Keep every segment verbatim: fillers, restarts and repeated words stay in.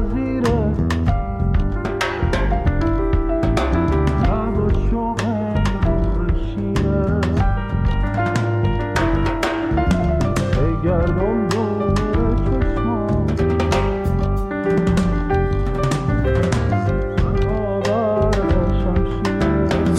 نظیره لب و شوقم شیره بگردم دور چشمام برقابر شمشیره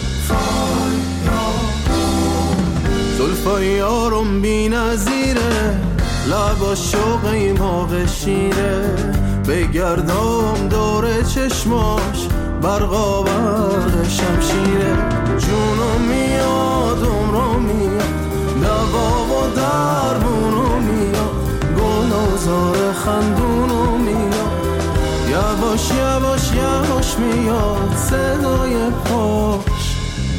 زلفای یارم بی نظیره لب و شوقی موقع شیره بگردم دور چشماش برقابر شمشیره جونم میاد عمرم میاد دوا و درمونو میاد گل و زار خندونو میاد یواش یواش یواش میاد صدای پاش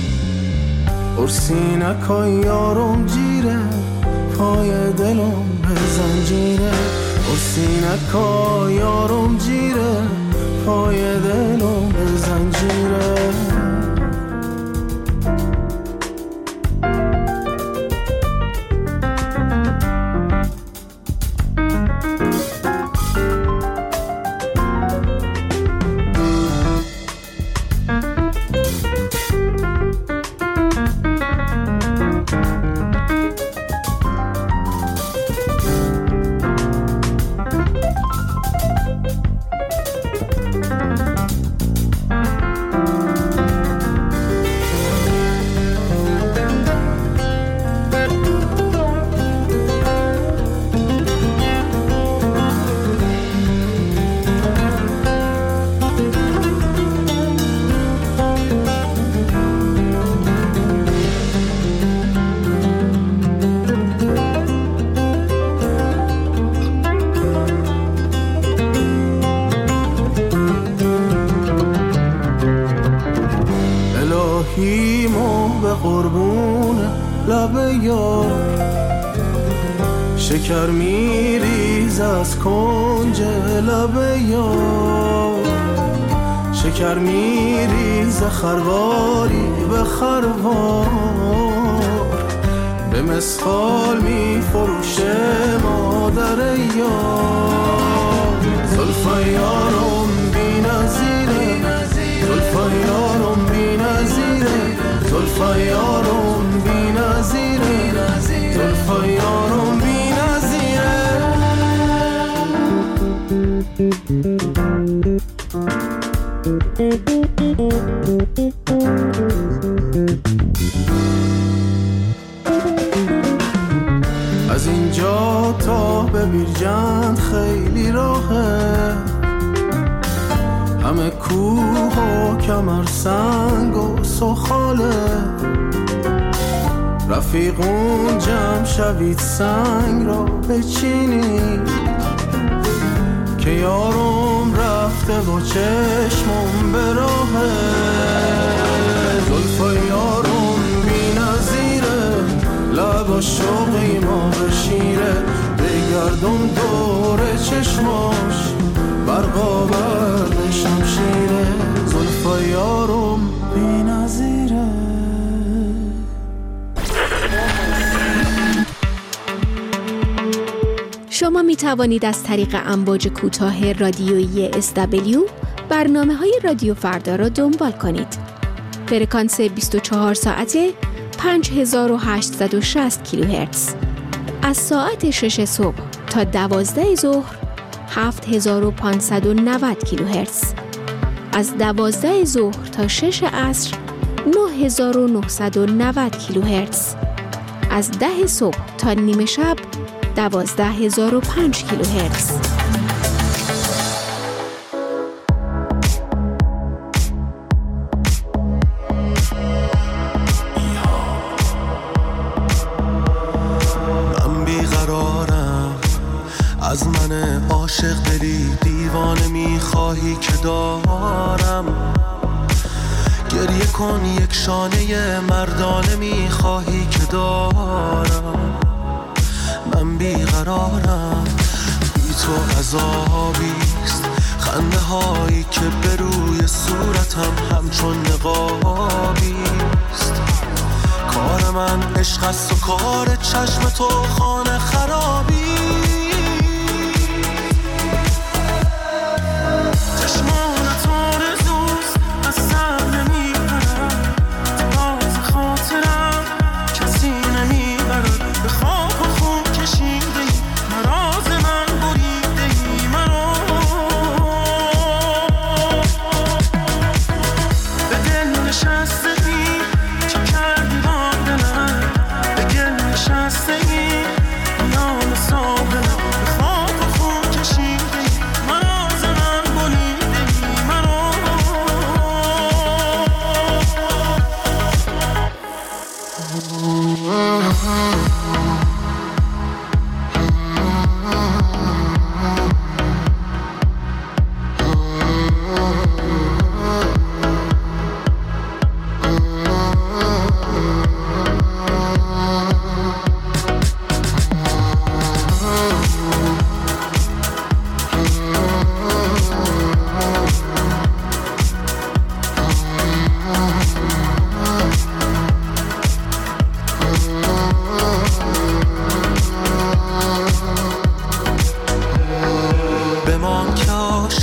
ارسینکای یارم جیره پای دلم به زنجیره ارسینکای یارم جیره پای دلم به زنجیره الهیمو به قربون لب یار شکر میریز از کنج لب یار شکر میریز خرواری به خروار به مسخال میفروشه مادر یار زلفای یارم بی نظیره زلفای یارم بی نظیره زلفای یارم بی نظیره زلفای یارم بی نظیره از اینجا تا به بیرجند خیلی راهه همه کوه و کمر سنگ و سخاله رفیقون جمع شوید سنگ را بچینید که یارم رفته و چشمم به راهه زلفای یارم بی نظیره لب و شوقی ما به شیره بگردم دور چشماش برقابر شمشیره زلفای یارم بی نظیره. شما می توانید از طریق امواج کوتاه رادیویی اس دبلیو برنامه‌های رادیو فردا را دنبال کنید. فرکانس بیست و چهار ساعته پنج هزار و هشتصد و شصت کیلوهرتز. از ساعت شش صبح تا دوازده ظهر هفت هزار و پانصد و نود کیلوهرتز. از دوازده ظهر تا شش عصر نه هزار و نهصد و نود کیلوهرتز. از ده صبح تا نیمه شب دوازده هزار و پنج کیلوهرتز. من بیقرارم از من عاشق دلی دیوانه میخواهی که دارم گریه کن یک شانه مردانه میخواهی که دارم من بیقرارم بی تو عذابیست خنده هایی که به روی صورتم همچون نقابیست کار من عشق است و کار چشم تو خانه خرابی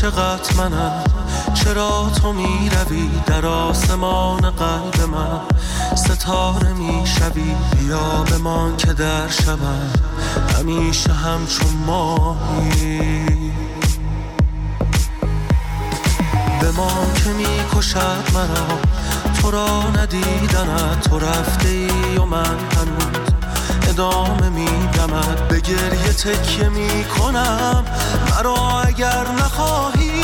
عاشقت منم، چرا تو می روی در آسمان قلب من، ستاره می شوی بیا بمان که در شبم همیشه همچون ماهی. بمان که می کشد مرا تو را ندیدنت، تو رفته ای و من هنوز ادامه می دمد، به گریه تکیه می کنم مرا اگر نخواهی.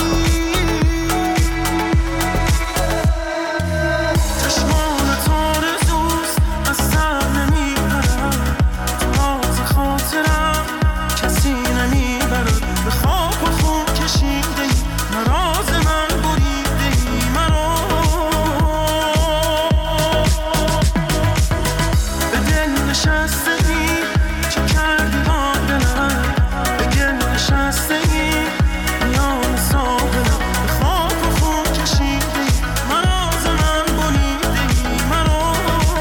چشمان تارزوست از سر نمی برد، تو از خاطرم کسی نمی برد، به خاک و خون کشیده ای مراز من بریده ای مرا، به دل نشسته ای چه کردی با دلم، به گل نشسته ای میان ساحلم، به خاک و خون کشیده ای مراز من بریده ای مرا.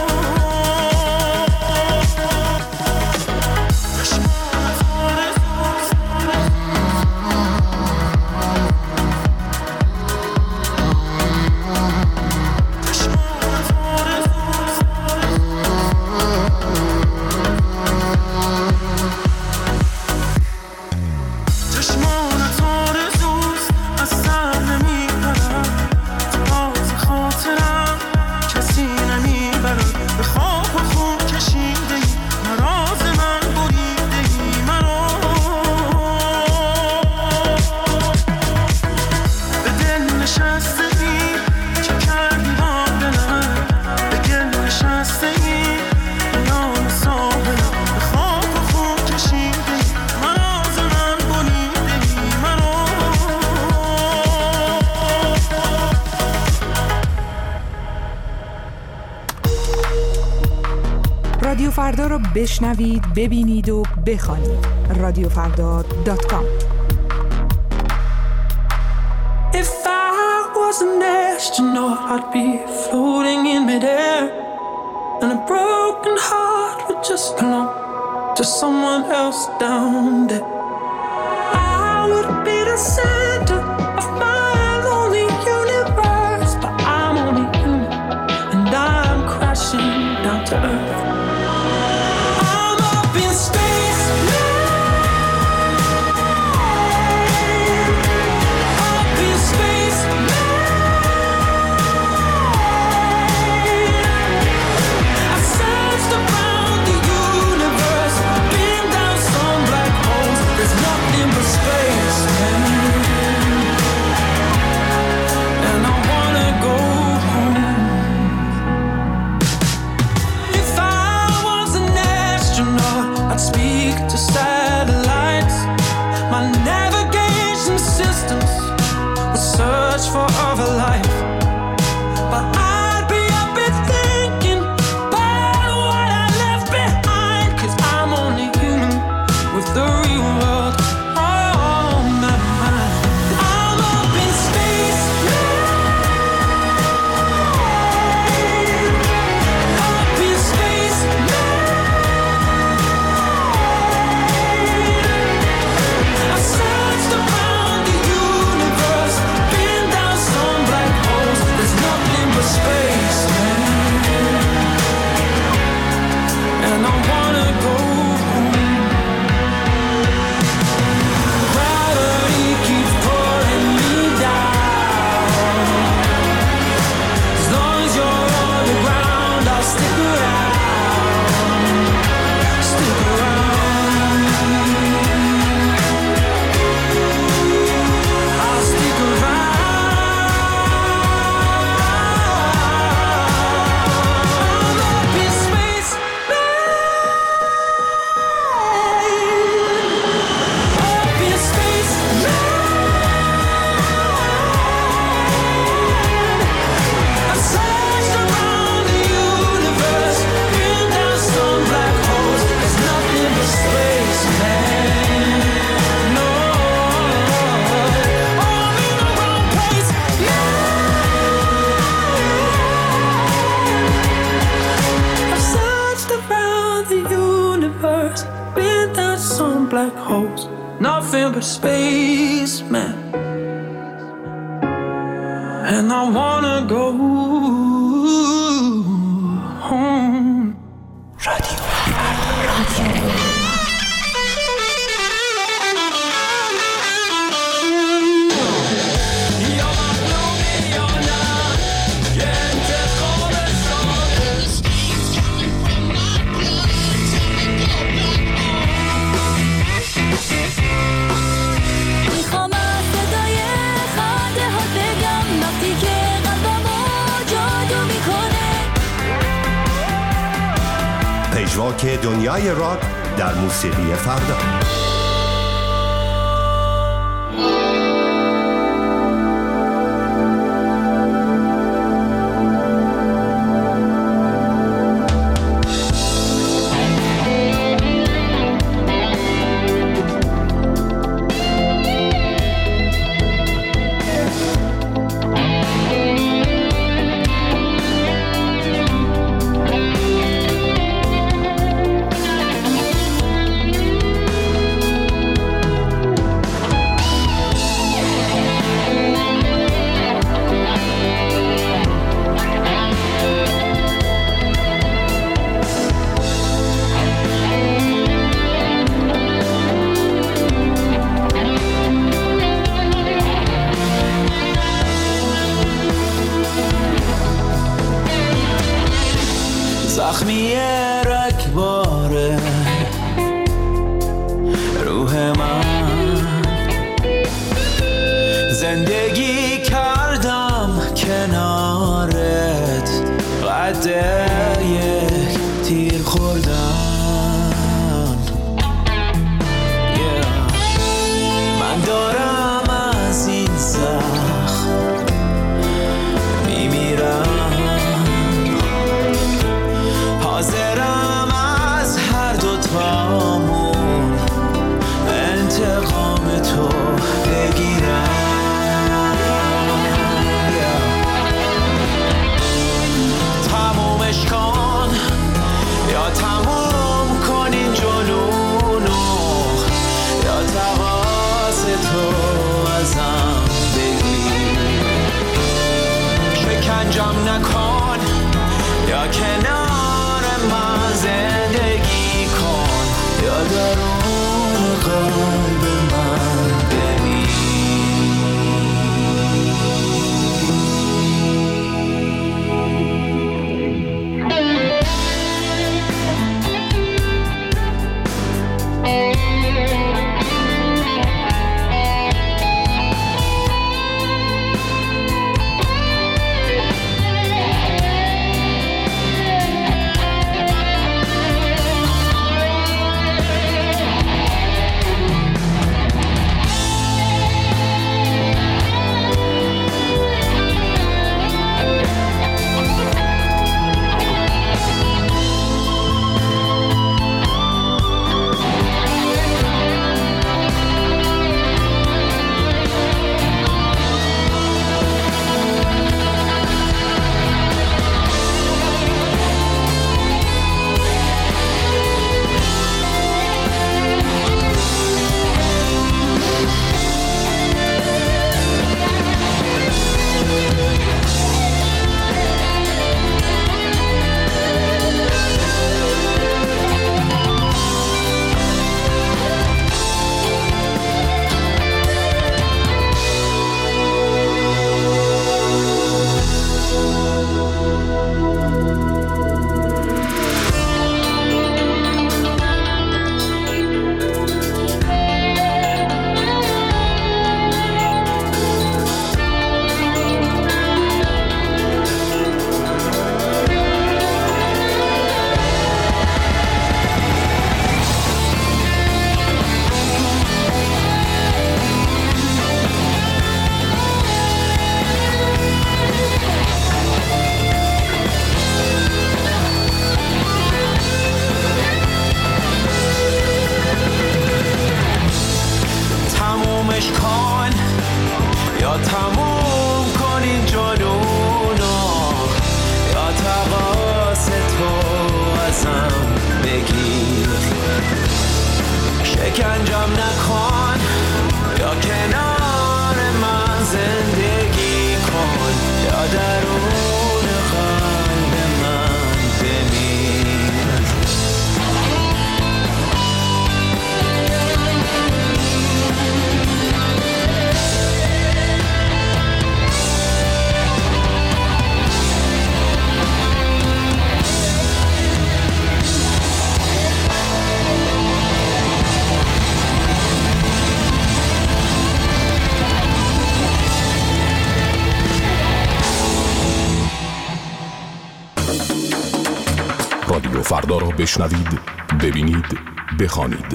چشمان تارزوست چشمان تارزوست از سر نمی پرد، تو از خاطرم کسی نمی برد، به خاک و خون کشیده ای مراز من بریده ای مرا، به دل نشسته ای چه کردی با دلم، به گل نشسته ای میان ساحلم، به خاک و خون کشیده ای مراز من بریده ای مرا. رادیو فردا رو بشنوید، ببینید و بخوانید. رادیو فردا دات کام. If I was an astronaut, I'd be floating in midair, and a broken heart would just belong to someone else down there. I would be the center of my lonely universe, but I'm only human, and I'm crashing down to earth. I'm up in space now, up in space now. I searched around the universe, been down some black holes. There's nothing but space, man. And I wanna go home. If I was an astronaut, I'd speak to satellites. My navigation systems would search for other life. But I'd be up and thinking about what I left behind, 'cause I'm only human with the real world on my mind. I'm up in space now, up in space now. I searched around the universe, been down some black holes. There's nothing but space, man. And I wanna go home. Gravity keeps pulling me down. As long as you're on the ground, I'll stick around, stick around. I'll stick around. I'm up in space, man. Up in space, man. I searched around the universe, been down some black holes. There's nothing but space, man. No, oh, I'm in the wrong place, yeah. I've searched around the universe, been down some black holes. Nothing but space, man. and I wanna go home. رادیو رادیو پژواک دنیای راک در موسیقی فردا. زخمی رگباره روح من، زندگی کردم کنارت قد یک تیر خوردن. yeah. من دارم از این زخم میمیرم، حاضرم از هر دوتامون انتقام تو بگیرم. تمومش کن یا تموم کن این جنونو، یا تقاض تو ازم بگیر. شکنجم نکن یا کنار من زندگی کن، یا درون قلب من ببین. شکنجم نکن یا کنار من زندگی کن، درون قلب من بمیر. رادیو فردا را بشنوید، ببینید، بخوانید.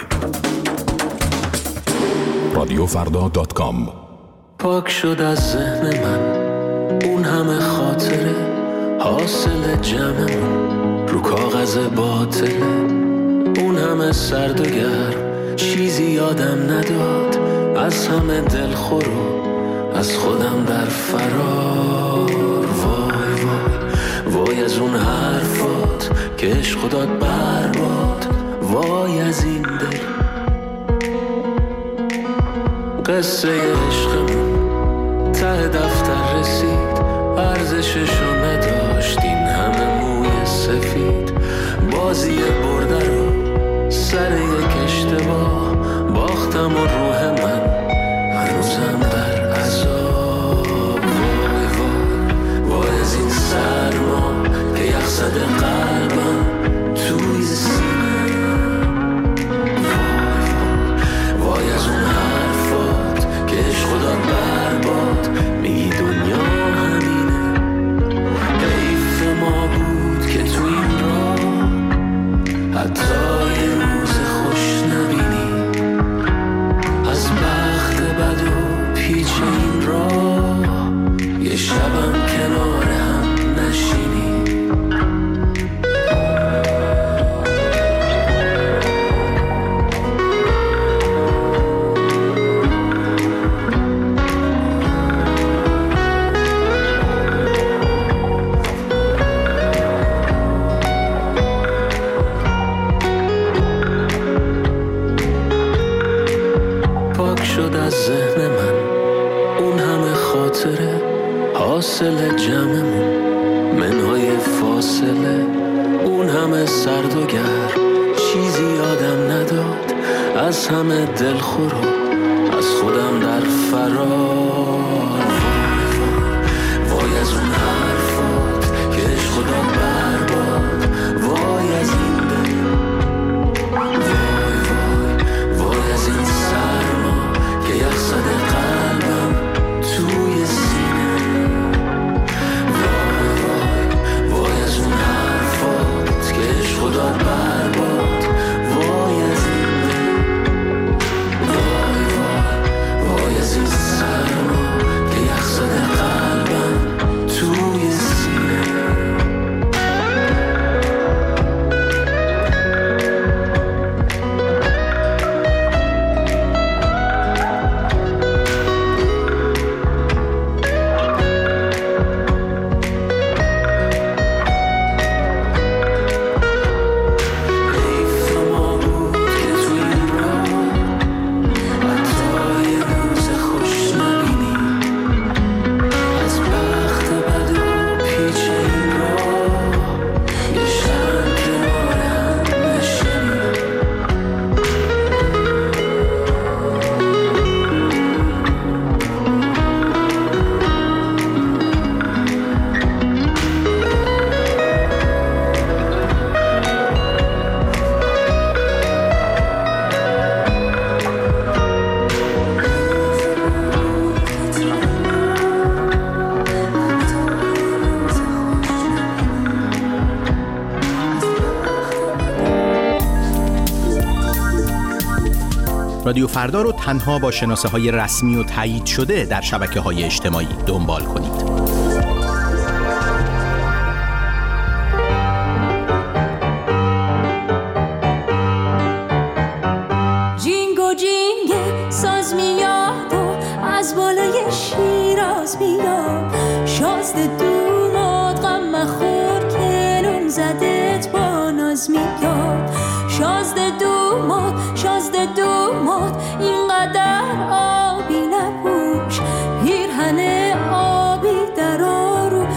رادیو فردا دات کام. پاک شد از ذهن من اون همه خاطره، حاصل جمعمون رو کاغذ باطله. اون همه سرد و گرم چیزی یادم نداد، از همه دلخور و از خودم در فرار. وای وای وای از اون حرفات که عشق داد برباد. وای از این دل قصه عشقمون ته دفتر رسید، ارزششو نداشت این همه موی سفید. بازی برده رو سر یک اشتباه باختم و روح من هنوزم در عذاب. وای وای وای از این سرما که یخ زده قلبم توی سینه. وای وای وای از اون حرفات که عشق داد برباد. میگی دنیا همینه، حیف ما بود که تو این راه حتی یه روز خوش نبینی. از بخت بد و پیچ این راه یه شبم کنار هم نشینی. ذهن من اون همه خاطره، حاصل جمعمون منهای فاصله. اون همه سرد و گرم چیزی یادم نداد، از همه دلخور و از خودم در فرار. وای وای از اون حرفات که عشق داد برباد. وای از این دل، وای وای وای از این سرما که یخ زده قلبم توی سینه. وای وای وای از اون حرفات که عشق داد برباد. وای از این دل، وای وای وای از این سرما که یخ زده قلبم توی سینه. رادیو فردا رو تنها با شناسه‌های رسمی و تایید شده در شبکه‌های اجتماعی دنبال کنید. جینگو جینگ ساز میاد و از بالای شیراز میاد، شازده دوماد غم مخور که نون زدت با ناز میاد. شازده دوماد شازده دوماد اینقدر آبی نپوش، پیرهن آبی در آرو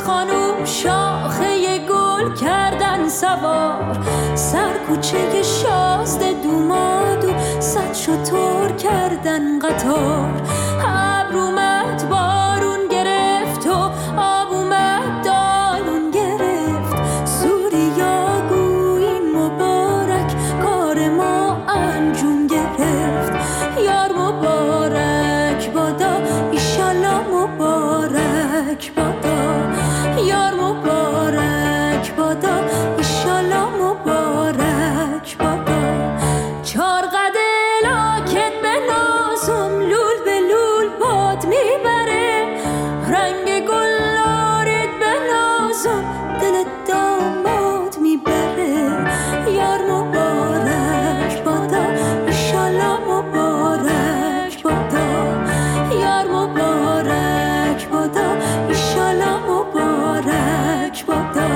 خانوم شاخه گل کردن سوار، سر کوچه شازده دوماد و صد شتر کردن قطار. ابر اومد بارون گرفت و آب اومد دالون گرفت، سوریا گویی مبارک کار ما انجام گرفت. یار مبارک بادا ایشالا مبارک بادا، یار مبارک بادا ایشالا مبارک بادا. چار قده لاکت به نازم لول به لول باد میبره، رنگ گلارت به نازم دل داماد میبره. یار مبارک بادا ایشالا مبارک بادا، یار مبارک بادا ایشالا مبارک بادا.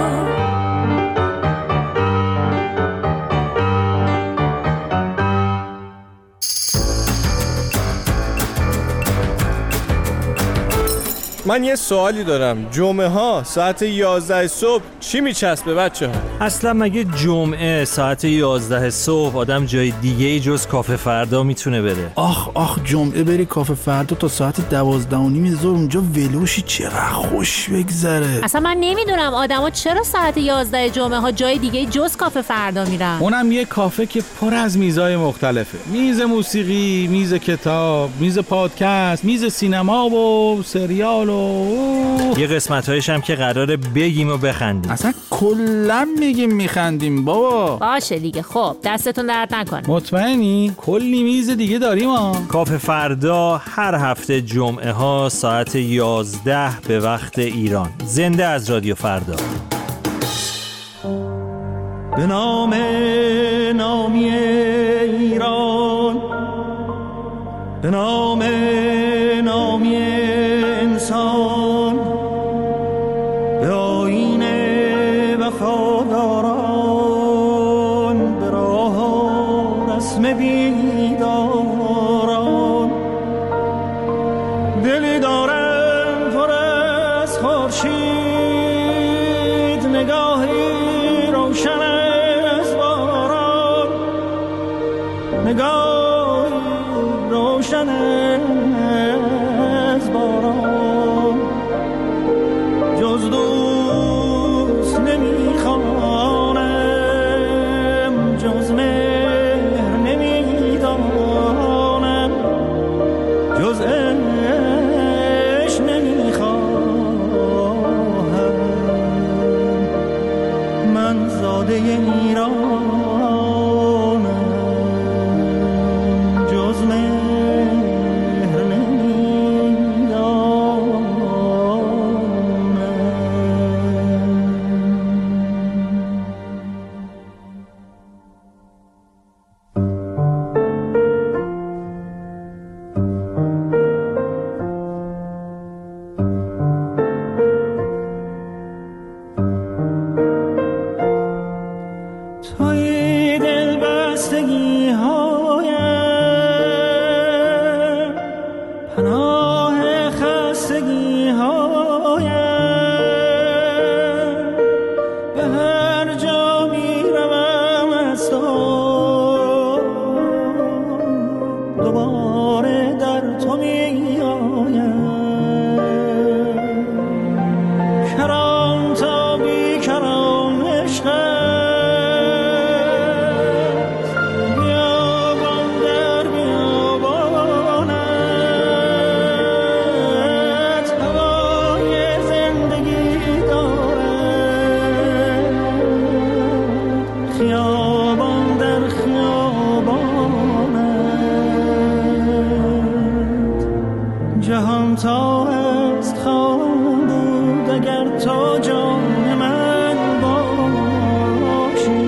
من یه سوالی دارم، جمعه ها ساعت یازده صبح چی میچسبه بچه ها؟ اصلا مگه جمعه ساعت یازده صبح آدم جای دیگه ای جز کافه فردا میتونه بره؟ آخ آخ جمعه بری کافه فردا تا ساعت دوازده و نیم ظهر اونجا ولوشی چقدر خوش بگذره. اصلا من نمیدونم آدما چرا ساعت یازده جمعه ها جای دیگه جز کافه فردا میرن. اونم یه کافه که پر از میزای مختلفه، میز موسیقی، میز کتاب، میز پادکست، میز سینما و سریال و یه قسمت‌هایش هم که قراره بگیم و بخندیم. اصلا کلا میگیم میخندیم بابا. باشه دیگه، خب دستتون درد نکنه. مطمئنی؟ کلی میز دیگه داریم ها. کافه فردا هر هفته جمعه ها ساعت یازده به وقت ایران. زنده از رادیو فردا. به نام نامی ایران، به نام نامی انسان، به آیین وفاداران، به راه رسم بیداران. دلی دارم پر از خورشید، نگاهی روشن از باران، نگاهی روشن از باران. جز دوست نمیخوانم، جز مهر نمیدانم، جز عشق نمیخواهم. من زاده ایرانم، جز مهر نمیدانم. توی دل بستگی هایم، پناه خستگی هایم، به هر جا می روم از تو دوباره در تو می آیم. کران تا بی کران عشقم، جهان تا است خواهم بود اگر تو جان من باشی.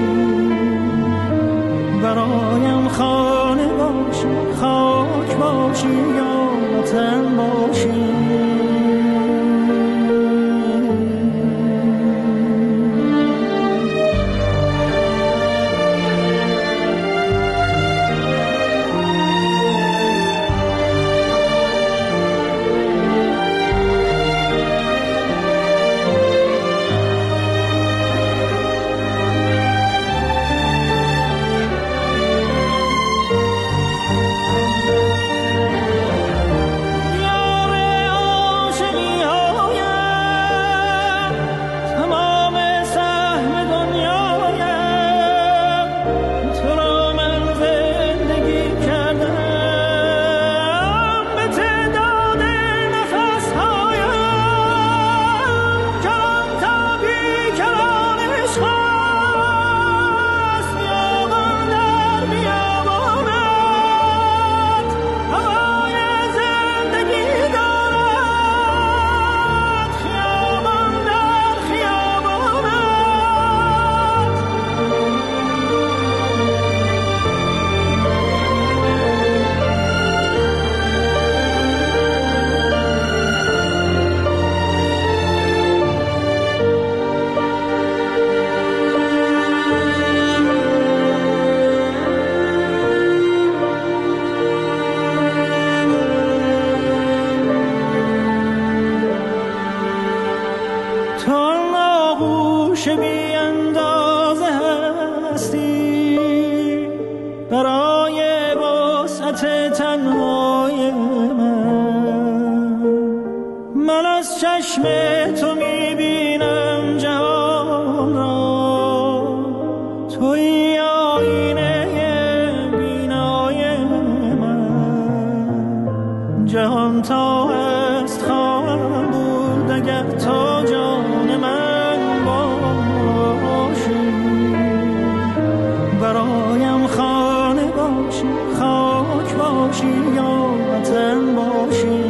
برایم خانه باشی، خاک باشی یا وطن باشی. برای وسعت تنهای من. من از چشم تو میبینم جهان را، توی آینه بینای من. جهان تا هست خواهم بود اگر تا جان من باشی، برایم خانه باشی، خاک باشی یا وطن باشی.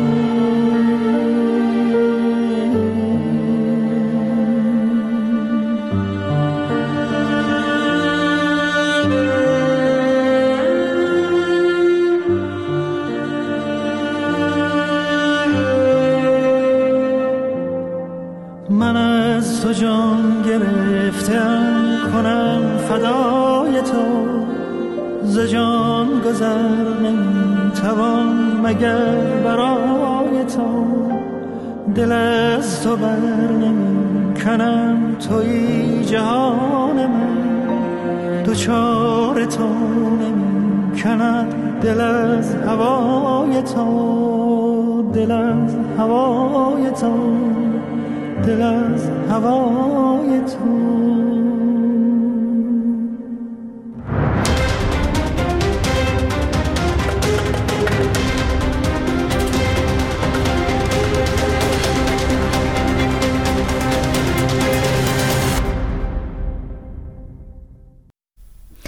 من از تو جان گرفتم کنم فدای تو، ز جان گذر نمیتوان مگر برای تو. دل از تو بر نمی کنم توی جهان من، دوچار تو نمی کند دل از هوای تو، دل از هوای تو، دل از هوای تو.